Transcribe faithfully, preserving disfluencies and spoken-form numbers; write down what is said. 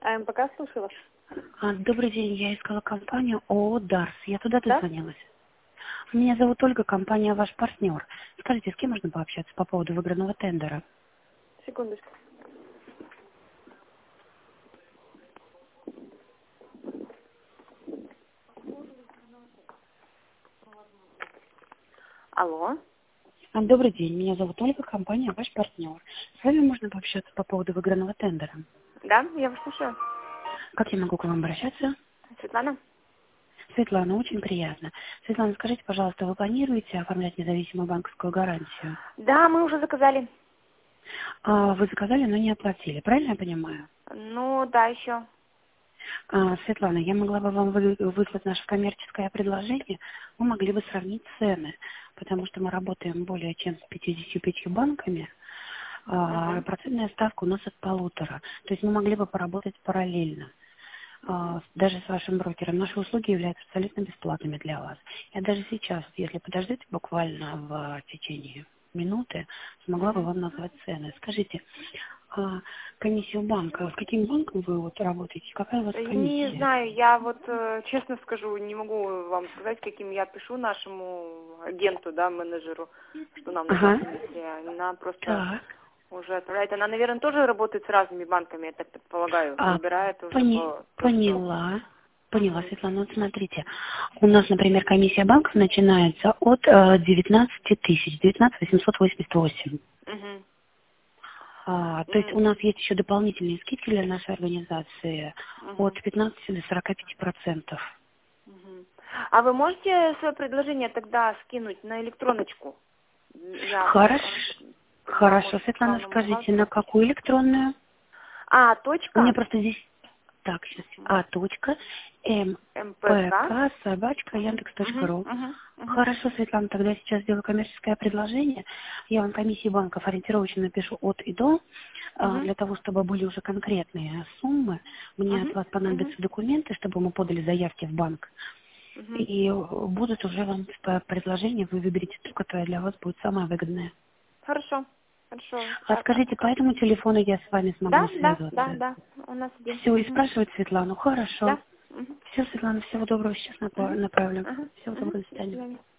А МПК слушала? А, Добрый день, я искала компанию ООО «Дарс». Я туда Да? дозвонилась. Меня зовут Ольга, компания «Ваш партнер». Скажите, с кем можно пообщаться по поводу выигранного тендера? Секундочку. Алло. А, Добрый день, меня зовут Ольга, компания «Ваш партнер». С вами можно пообщаться по поводу выигранного тендера. Да, я вас слушаю. Как я могу к вам обращаться? Светлана? Светлана, очень приятно. Светлана, скажите, пожалуйста, вы планируете оформлять независимую банковскую гарантию? Да, мы уже заказали. А, Вы заказали, но не оплатили, правильно я понимаю? Ну, да, еще. А, Светлана, я могла бы вам вы- выслать наше коммерческое предложение. Вы могли бы сравнить цены, потому что мы работаем более чем с пятьюдесятью пятью банками. А, Угу. процентная ставка у нас от полутора. То есть мы могли бы поработать параллельно. А, даже с вашим брокером. Наши услуги являются абсолютно бесплатными для вас. Я даже сейчас, если подождите буквально в течение минуты, смогла бы Угу. вам назвать цены. Скажите, а комиссию банка, с каким банком вы вот работаете? Какая у вас Не комиссия? знаю, я вот э, честно скажу, не могу вам сказать, каким я пишу нашему агенту, да, менеджеру, что нам нужна Ага. комиссия. Она просто Так. уже отправляет. Она, наверное, тоже работает с разными банками, я так предполагаю. А, Выбирает уже пони- по то, что... поняла. Поняла, Угу. Светлана. Вот смотрите, у нас, например, комиссия банков начинается от э, девятнадцати тысяч, девятнадцать восемьсот восемьдесят восемь. А, то есть Угу. у нас есть еще дополнительные скидки для нашей организации от Угу. пятнадцати до сорока пяти процентов. Мгм. А вы можете свое предложение тогда скинуть на электроночку? Я Хорошо. э, тогда, Хорошо, может, Светлана, главному скажите, на бухгалтеру. какую электронную? А, У меня точка просто здесь... Так, сейчас. А, точка, МПК. МПК, собачка, яндекс точка Угу, ру. угу, угу, Хорошо, Светлана, тогда я сейчас сделаю коммерческое предложение. Я вам комиссии банков ориентировочно напишу от и до. А, угу, Для того, чтобы были уже конкретные суммы, мне от угу, вас угу, понадобятся документы, чтобы мы подали заявки в банк. угу. И будут уже вам по- предложения, вы выберете ту, которая для вас будет самая выгодная. Хорошо, хорошо. А Сейчас скажите, по пока. этому телефону я с вами смогу Да, да, да, связываться? да. У нас один. Все, и Угу. спрашивать Светлану. Хорошо. Да. Угу. Все, Светлана, всего доброго, сейчас напа- Угу. направлю. Угу. Всего Угу. доброго, до До свидания. свидания.